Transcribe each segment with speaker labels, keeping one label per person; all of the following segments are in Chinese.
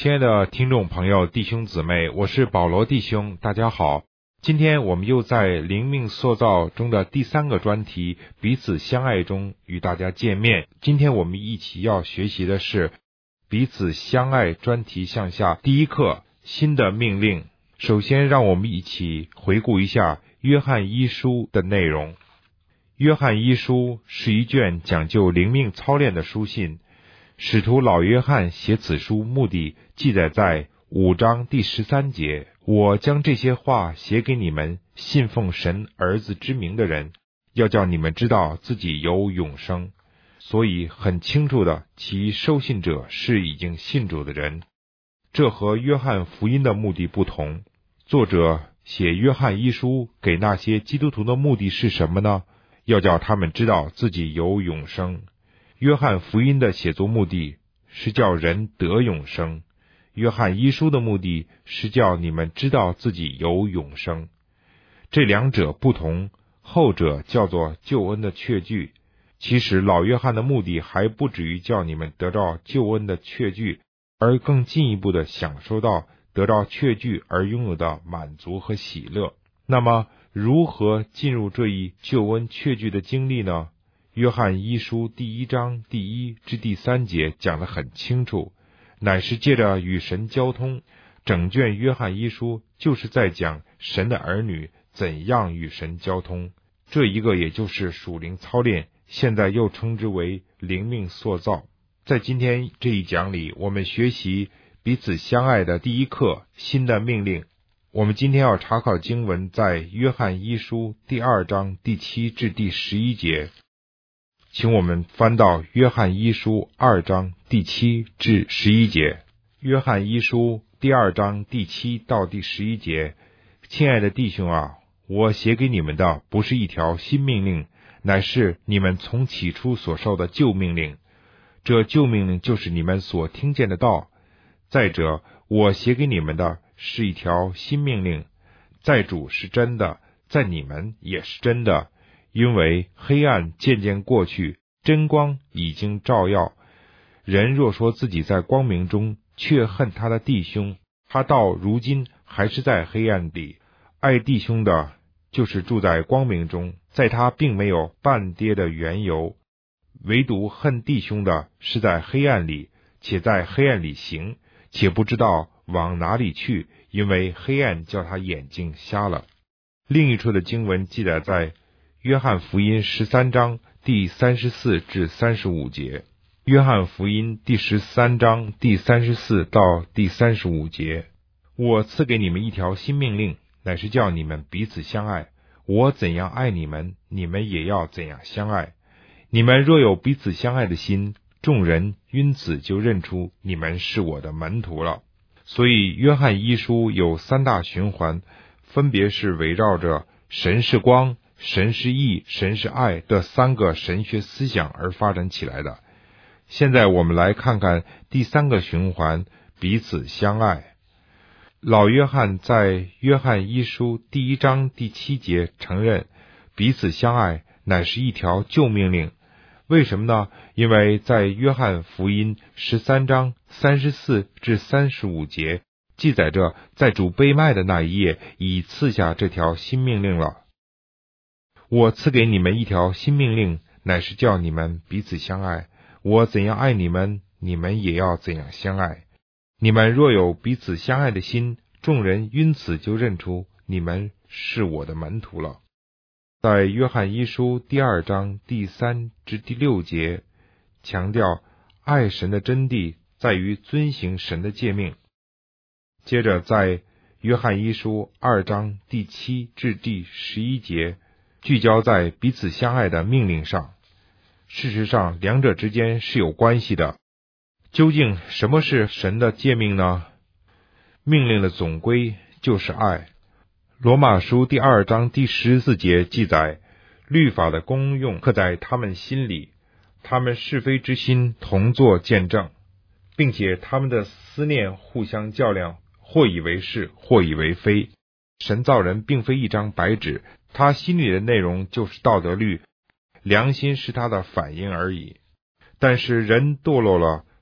Speaker 1: 亲爱的听众朋友、弟兄姊妹，我是保罗弟兄，大家好。今天我们又在灵命塑造中的第三个专题彼此相爱中与大家见面。今天我们一起要学习的是彼此相爱专题项下第一课新的命令。首先让我们一起回顾一下约翰一书的内容。约翰一书是一卷讲究灵命操练的书信，使徒老约翰写此书目的记载在5章第13节，我将这些话写给你们信奉神儿子之名的人，要叫你们知道自己有永生。所以很清楚的，其受信者是已经信主的人。这和约翰福音的目的不同。作者写约翰一书给那些基督徒的目的是什么呢？要叫他们知道自己有永生。约翰福音的写作目的是叫人得永生，约翰一书的目的是叫你们知道自己有永生。这两者不同，后者叫做救恩的确据。其实老约翰的目的还不止于叫你们得到救恩的确据，而更进一步的享受到得到确据而拥有的满足和喜乐。那么如何进入这一救恩确据的经历呢？约翰一书第1章第1至第3节讲得很清楚，乃是借着与神交通。整卷约翰一书就是在讲神的儿女怎样与神交通，这一个也就是属灵操练，现在又称之为灵命塑造。在今天这一讲里，我们学习彼此相爱的第一课新的命令。我们今天要查考经文在约翰一书第2章第7至第11节，请我们翻到约翰一书2章第7至11节。约翰一书第2章第7到第11节，亲爱的弟兄啊，我写给你们的不是一条新命令，乃是你们从起初所受的旧命令。这旧命令就是你们所听见的道。再者，我写给你们的是一条新命令，在主是真的，在你们也是真的。因为黑暗渐渐过去，真光已经照耀。人若说自己在光明中，却恨他的弟兄，他到如今还是在黑暗里。爱弟兄的，就是住在光明中，在他并没有半跌的缘由。唯独恨弟兄的，是在黑暗里，且在黑暗里行，且不知道往哪里去，因为黑暗叫他眼睛瞎了。另一处的经文记载在约翰福音13章第34至35节。约翰福音第13章第34到第35节，我赐给你们一条新命令，乃是叫你们彼此相爱。我怎样爱你们，你们也要怎样相爱。你们若有彼此相爱的心，众人因此就认出你们是我的门徒了。所以约翰一书有3大循环，分别是围绕着神是光、神是义、神是爱的3个神学思想而发展起来的。现在我们来看看第3个循环，彼此相爱。老约翰在约翰一书第1章第7节承认彼此相爱乃是一条旧命令。为什么呢？因为在约翰福音13章34至35节记载着，在主被卖的那一夜已赐下这条新命令了。我赐给你们一条新命令，乃是叫你们彼此相爱。我怎样爱你们，你们也要怎样相爱。你们若有彼此相爱的心，众人因此就认出你们是我的门徒了。在约翰一书第2章第3至第6节强调爱神的真谛在于遵行神的诫命。接着在约翰一书2章第7至第11节聚焦在彼此相爱的命令上。事实上两者之间是有关系的。究竟什么是神的诫命呢？命令的总归就是爱。罗马书第2章第14节记载，律法的功用刻在他们心里，他们是非之心同作见证，并且他们的思念互相较量，或以为是，或以为非。神造人并非一张白纸，他心里的内容就是道德律，良心是他的反应而已。但是人堕落了，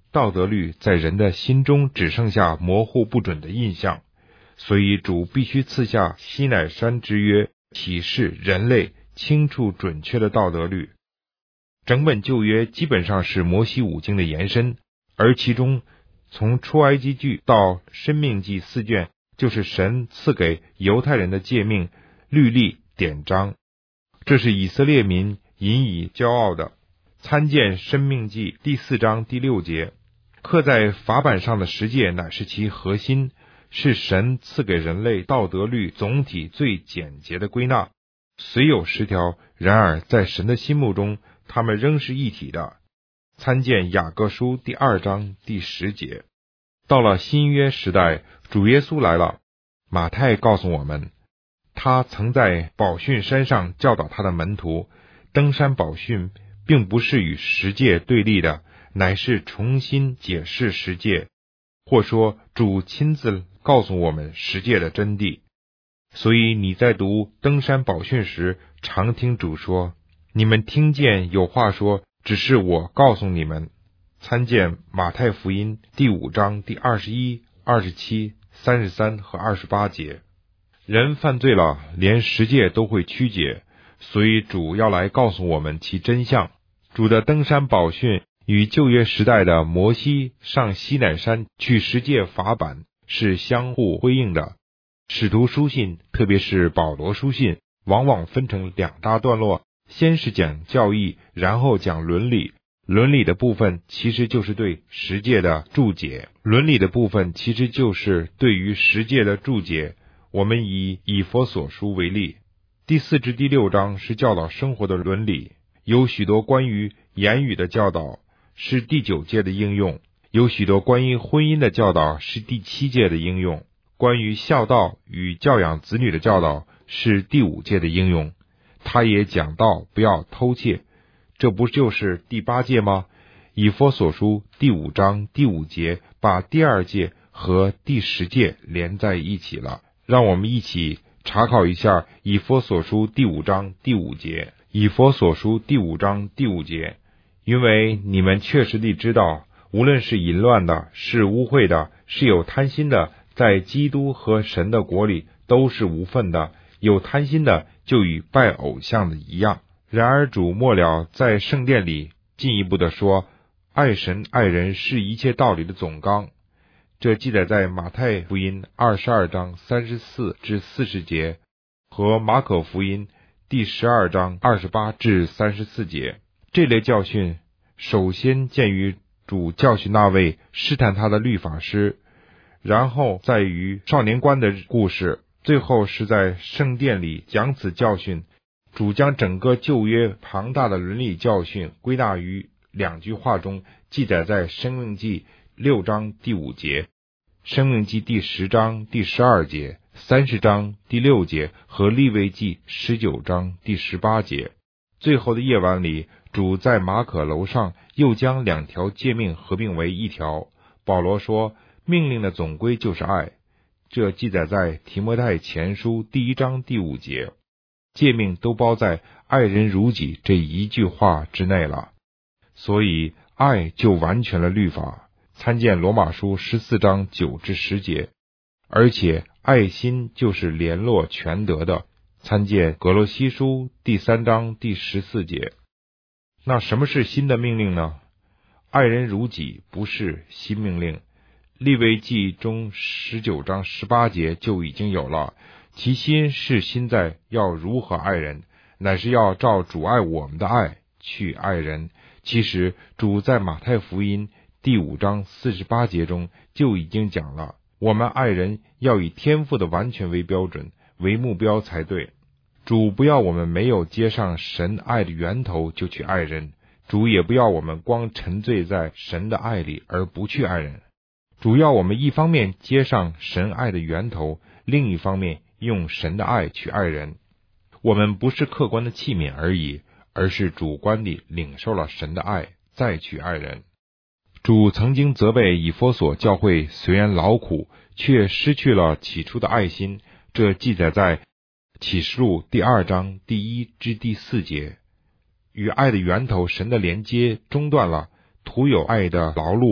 Speaker 1: 道德律在人的心中只剩下模糊不准的印象，所以主必须赐下西乃山之约，启示人类清楚准确的道德律。整本旧约基本上是摩西五经的延伸，而其中从出埃及记到申命记4卷，就是神赐给犹太人的诫命、律例、典章，这是以色列民引以骄傲的。参见申命记第4章第6节，刻在法版上的十诫乃是其核心，是神赐给人类道德律总体最简洁的归纳。虽有10条，然而在神的心目中，他们仍是一体的。参见雅各书第2章第10节。到了新约时代，主耶稣来了。马太告诉我们，他曾在宝训山上教导他的门徒。登山宝训并不是与十诫对立的，乃是重新解释十诫，或说主亲自告诉我们十诫的真谛。所以你在读登山宝训时，常听主说，你们听见有话说，只是我告诉你们。参见马太福音第5章第21、27、33和28节。人犯罪了，连十诫都会曲解，所以主要来告诉我们其真相。主的登山宝训与旧约时代的摩西上西乃山去十诫法版是相互辉映的。使徒书信，特别是保罗书信，往往分成2大段落，先是讲教义，然后讲伦理。伦理的部分其实就是对十诫的注解，对于十诫的注解。我们以以弗所书为例，第4至第6章是教导生活的伦理，有许多关于言语的教导是第9诫的应用，有许多关于婚姻的教导是第7诫的应用，关于孝道与教养子女的教导是第5诫的应用。他也讲到不要偷窃，这不就是第8诫吗？以弗所书第5章第5节把第2诫和第10诫连在一起了。让我们一起查考一下以弗所书第5章第5节。以弗所书第5章第5节，因为你们确实地知道，无论是淫乱的，是污秽的，是有贪心的，在基督和神的国里都是无分的。有贪心的，就与拜偶像的一样。然而主末了在圣殿里进一步的说，爱神爱人是一切道理的总纲。这记载在马太福音22章34至40节和马可福音第12章28至34节。这类教训首先见于主教训那位试探他的律法师，然后在于少年官的故事，最后是在圣殿里讲此教训。主将整个旧约庞大的伦理教训归纳于2句话中，记载在申命记6章第5节、申命记第10章第12节、30章第6节和利未记19章第18节。最后的夜晚里，主在马可楼上又将2条诫命合并为1条。保罗说，命令的总归就是爱，这记载在提摩太前书第1章第5节。诫命都包在爱人如己这一句话之内了，所以爱就完全了律法。参见罗马书14章9至10节。而且爱心就是联络全德的，参见格罗西书第3章第14节。那什么是新的命令呢？爱人如己不是新命令，利未记中19章18节就已经有了。其心是心在要如何爱人，乃是要照主爱我们的爱去爱人。其实主在马太福音第5章48节中就已经讲了，我们爱人要以天父的完全为标准为目标才对。主不要我们没有接上神爱的源头就去爱人，主也不要我们光沉醉在神的爱里而不去爱人。主要我们一方面接上神爱的源头，另一方面用神的爱去爱人。我们不是客观的器皿而已，而是主观地领受了神的爱，再去爱人。主曾经责备以弗所教会虽然劳苦，却失去了起初的爱心，这记载在启示录第2章第1至第4节。与爱的源头神的连接中断了，徒有爱的劳碌，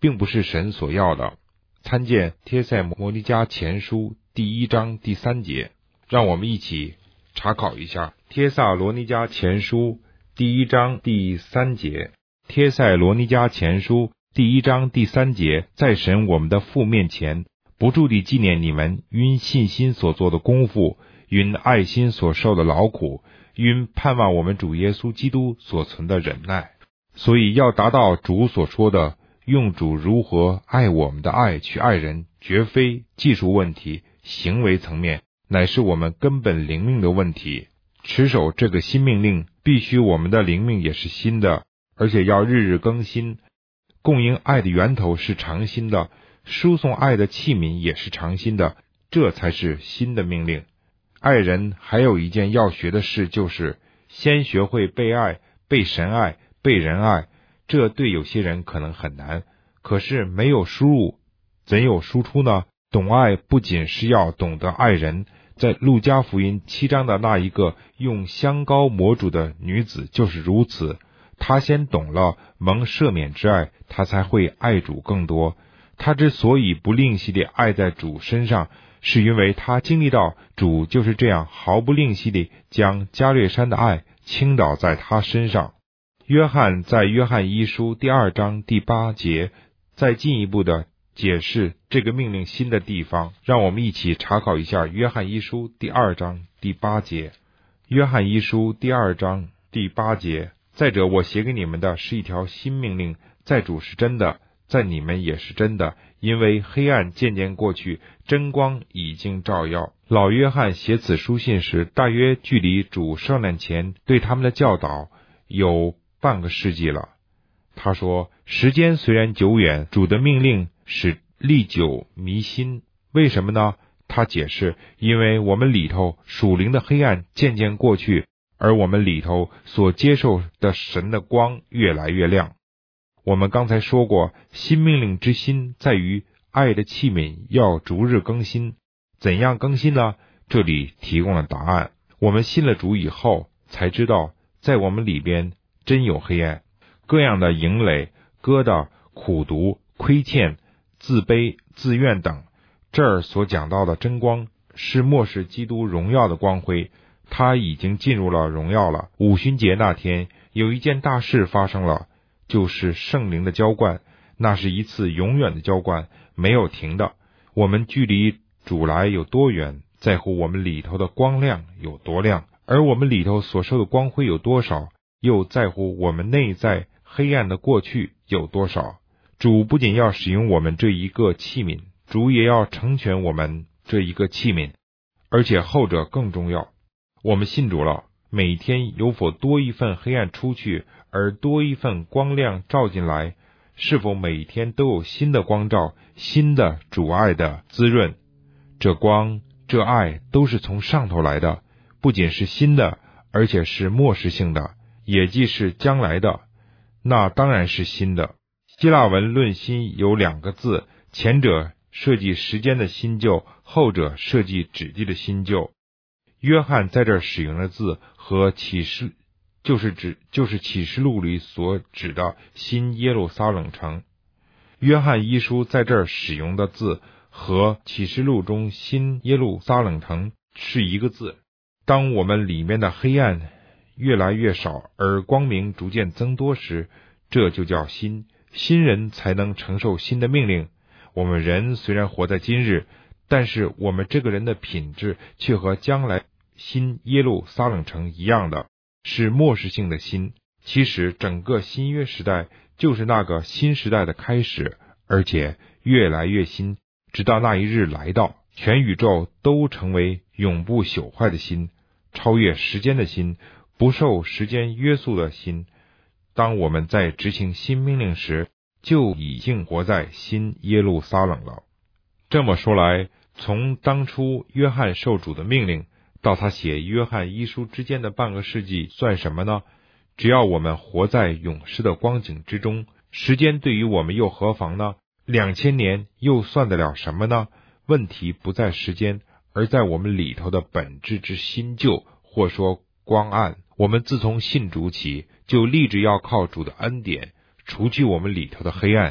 Speaker 1: 并不是神所要的。参见帖撒罗尼迦前书第1章第3节。让我们一起查考一下帖撒罗尼迦前书第1章第3节。帖撒罗尼迦前书第1章第3节，在神我们的父面前，不住地纪念你们因信心所做的功夫，因爱心所受的劳苦，因盼望我们主耶稣基督所存的忍耐。所以要达到主所说的用主如何爱我们的爱去爱人，绝非技术问题、行为层面，乃是我们根本灵命的问题。持守这个新命令，必须我们的灵命也是新的，而且要日日更新。供应爱的源头是常新的，输送爱的器皿也是常新的，这才是新的命令。爱人还有一件要学的事，就是先学会被爱、被神爱、被人爱。这对有些人可能很难，可是没有输入，怎有输出呢？懂爱不仅是要懂得爱人，在路加福音7章的那一个用香膏抹主的女子就是如此。她先懂了蒙赦免之爱，她才会爱主更多。她之所以不吝惜地爱在主身上，是因为她经历到主就是这样毫不吝惜地将加略山的爱倾倒在她身上。约翰在约翰一书第2章第8节再进一步的解释这个命令新的地方，让我们一起查考一下约翰一书第2章第8节。约翰一书第2章第8节，再者我写给你们的是一条新命令，在主是真的，在你们也是真的，因为黑暗渐渐过去，真光已经照耀。老约翰写此书信时，大约距离主受难前对他们的教导有半个世纪了。他说，时间虽然久远，主的命令使历久弥新。为什么呢？他解释，因为我们里头属灵的黑暗渐渐过去，而我们里头所接受的神的光越来越亮。我们刚才说过，新命令之心在于爱的器皿要逐日更新。怎样更新呢？这里提供了答案。我们信了主以后，才知道在我们里边真有黑暗，各样的营垒、疙瘩、苦毒、亏欠、自卑、自怨等。这儿所讲到的真光是末世基督荣耀的光辉，他已经进入了荣耀了。五旬节那天有一件大事发生了，就是圣灵的浇灌，那是一次永远的浇灌，没有停的。我们距离主来有多远，在乎我们里头的光亮有多亮，而我们里头所受的光辉有多少，又在乎我们内在黑暗的过去有多少。主不仅要使用我们这一个器皿，主也要成全我们这一个器皿，而且后者更重要。我们信主了，每天有否多一份黑暗出去，而多一份光亮照进来？是否每天都有新的光照，新的主爱的滋润？这光这爱都是从上头来的，不仅是新的，而且是末世性的，也即是将来的，那当然是新的。希腊文论新有2个字，前者设计时间的新旧，后者设计指记的新旧。约翰在这儿使用的字和启示就是启示录里所指的新耶路撒冷城。约翰一书在这儿使用的字和启示录中新耶路撒冷城是一个字。当我们里面的黑暗越来越少，而光明逐渐增多时，这就叫新人才能承受新的命令。我们人虽然活在今日，但是我们这个人的品质却和将来新耶路撒冷城一样的，是末世性的新。其实整个新约时代就是那个新时代的开始，而且越来越新，直到那一日来到，全宇宙都成为永不朽坏的新，超越时间的新，不受时间约束的新。当我们在执行新命令时，就已经活在新耶路撒冷了。这么说来，从当初约翰受主的命令到他写约翰一书之间的半个世纪算什么呢？只要我们活在永世的光景之中，时间对于我们又何妨呢？2000年又算得了什么呢？问题不在时间，而在我们里头的本质之新旧，或说光暗。我们自从信主起，就立志要靠主的恩典除去我们里头的黑暗，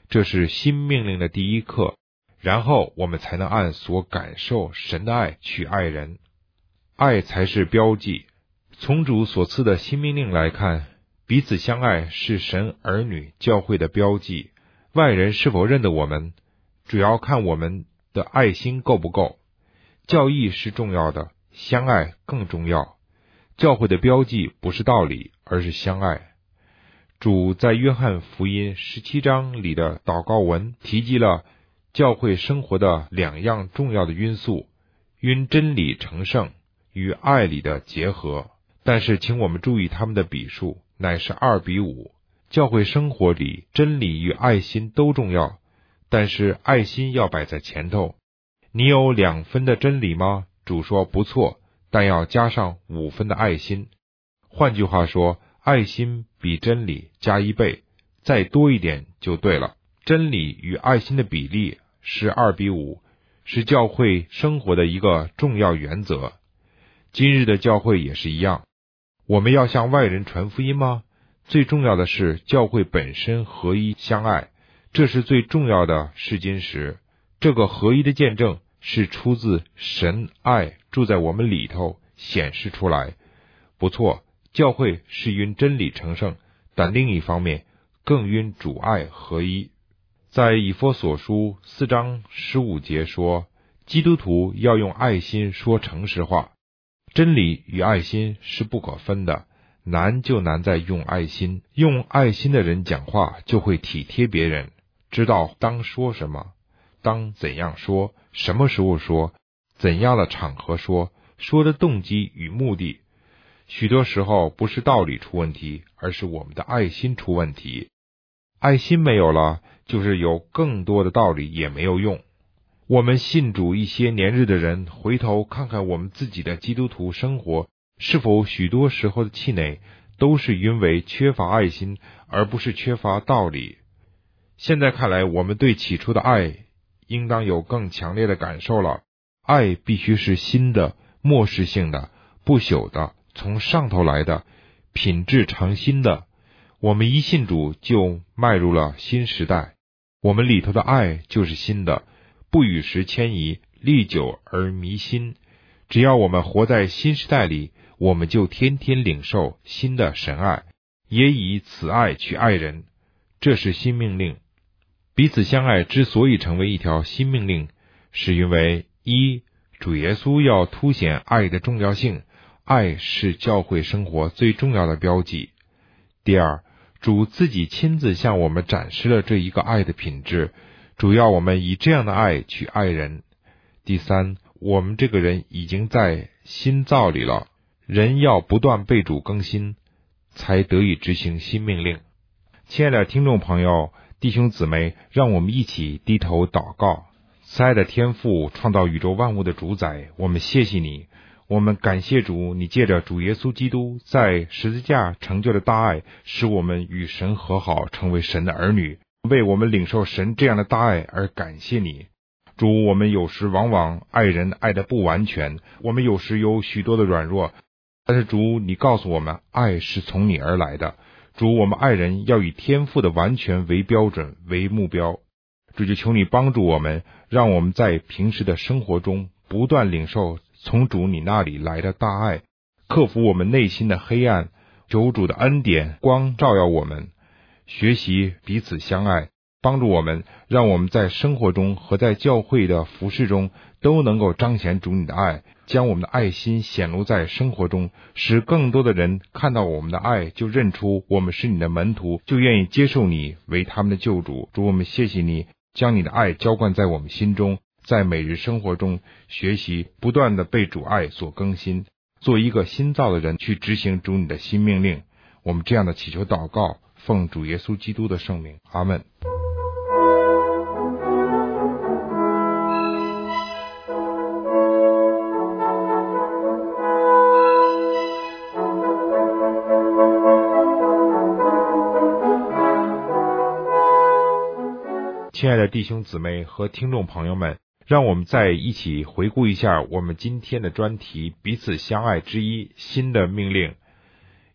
Speaker 1: 这是新命令的第一课，然后我们才能按所感受神的爱去爱人。爱才是标记。从主所赐的新命令来看，彼此相爱是神儿女教会的标记。外人是否认得我们，主要看我们的爱心够不够。教义是重要的，相爱更重要。教会的标记不是道理，而是相爱。主在约翰福音17章里的祷告文提及了教会生活的2样重要的因素，因真理成圣与爱里的结合。但是请我们注意他们的比数乃是2:5。教会生活里真理与爱心都重要，但是爱心要摆在前头。你有2分的真理吗？主说不错，但要加上5分的爱心。换句话说，爱心比真理加1倍，再多一点就对了。真理与爱心的比例是2:5，是教会生活的一个重要原则。今日的教会也是一样。我们要向外人传福音吗？最重要的是教会本身合一相爱，这是最重要的试金石。这个合一的见证是出自神爱住在我们里头显示出来。不错，教会是因真理成圣，但另一方面更因主爱合一。在以弗所书4章15节说，基督徒要用爱心说诚实话。真理与爱心是不可分的，难就难在用爱心。用爱心的人讲话就会体贴别人，知道当说什么，当怎样说，什么时候说，怎样的场合说，说的动机与目的。许多时候不是道理出问题，而是我们的爱心出问题。爱心没有了，就是有更多的道理也没有用。我们信主一些年日的人，回头看看我们自己的基督徒生活，是否许多时候的气馁都是因为缺乏爱心，而不是缺乏道理。现在看来，我们对起初的爱应当有更强烈的感受了。爱必须是新的、末世性的、不朽的，从上头来的，品质常新的。我们一信主就迈入了新时代，我们里头的爱就是新的，不与时迁移，历久而弥新。只要我们活在新时代里，我们就天天领受新的神爱，也以此爱去爱人。这是新命令。彼此相爱之所以成为一条新命令，是因为一，主耶稣要凸显爱的重要性，爱是教会生活最重要的标记。第二，主自己亲自向我们展示了这一个爱的品质，主要我们以这样的爱去爱人。第三，我们这个人已经在新造里了，人要不断被主更新，才得以执行新命令。亲爱的听众朋友、弟兄姊妹，让我们一起低头祷告。慈爱的天父，创造宇宙万物的主宰，我们谢谢你，我们感谢主，你借着主耶稣基督在十字架成就的大爱，使我们与神和好，成为神的儿女。为我们领受神这样的大爱而感谢你。主，我们有时往往爱人爱得不完全，我们有时有许多的软弱，但是主，你告诉我们，爱是从你而来的。主，我们爱人要以天父的完全为标准为目标。主，就求你帮助我们，让我们在平时的生活中不断领受从主你那里来的大爱，克服我们内心的黑暗，求主的恩典光照耀我们，学习彼此相爱，帮助我们，让我们在生活中和在教会的服事中都能够彰显主你的爱，将我们的爱心显露在生活中，使更多的人看到我们的爱，就认出我们是你的门徒，就愿意接受你为他们的救主。主，我们谢谢你将你的爱浇灌在我们心中，在每日生活中学习不断的被主爱所更新，做一个新造的人，去执行主你的新命令。我们这样的祈求祷告，奉主耶稣基督的圣名，阿们。亲爱的弟兄姊妹和听众朋友们，让我们再一起回顾一下我们今天的专题，彼此相爱之一，新的命令。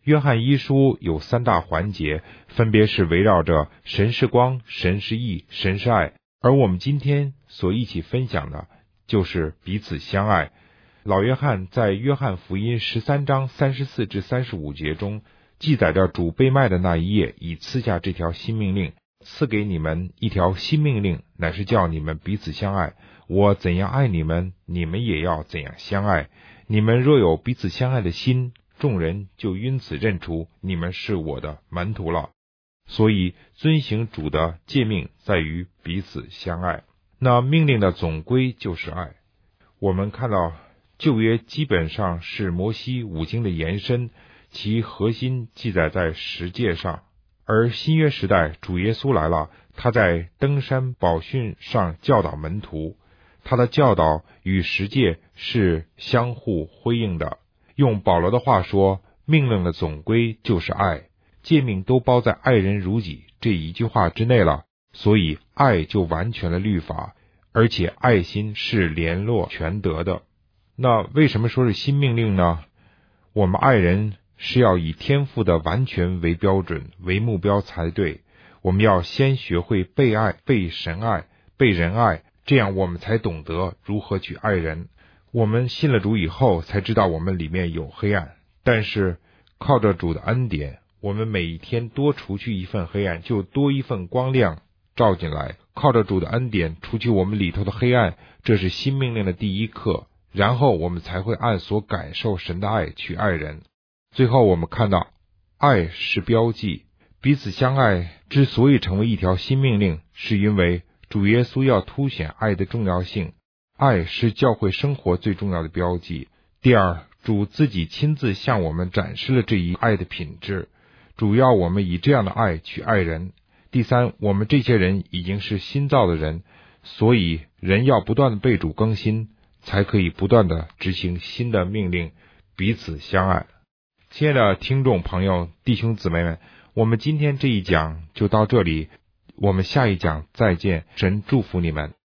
Speaker 1: 约翰一书有3大环节，分别是围绕着神是光、神是义、神是爱，而我们今天所一起分享的就是彼此相爱。老约翰在约翰福音13章34至35节中记载着主被卖的那一夜，已赐下这条新命令，赐给你们一条新命令，乃是叫你们彼此相爱。我怎样爱你们，你们也要怎样相爱。你们若有彼此相爱的心，众人就因此认出你们是我的门徒了。所以遵行主的诫命在于彼此相爱。那命令的总归就是爱。我们看到旧约基本上是摩西5经的延伸，其核心记载在十诫上。而新约时代主耶稣来了，他在登山宝训上教导门徒，他的教导与十诫是相互辉映的。用保罗的话说，命令的总归就是爱，诫命都包在爱人如己这一句话之内了，所以爱就完全了律法，而且爱心是联络全德的。那为什么说是新命令呢？我们爱人是要以天父的完全为标准为目标才对，我们要先学会被爱、被神爱、被人爱，这样我们才懂得如何去爱人。我们信了主以后才知道我们里面有黑暗，但是靠着主的恩典，我们每一天多除去一份黑暗，就多一份光亮照进来。靠着主的恩典除去我们里头的黑暗，这是新命令的第一课，然后我们才会按所感受神的爱去爱人。最后我们看到爱是标记，彼此相爱之所以成为一条新命令，是因为主耶稣要凸显爱的重要性。爱是教会生活最重要的标记。第二，主自己亲自向我们展示了这一爱的品质，主要我们以这样的爱去爱人。第三，我们这些人已经是新造的人，所以人要不断的被主更新，才可以不断的执行新的命令，彼此相爱。亲爱的听众朋友、弟兄姊妹们，我们今天这一讲就到这里，我们下一讲再见，神祝福你们。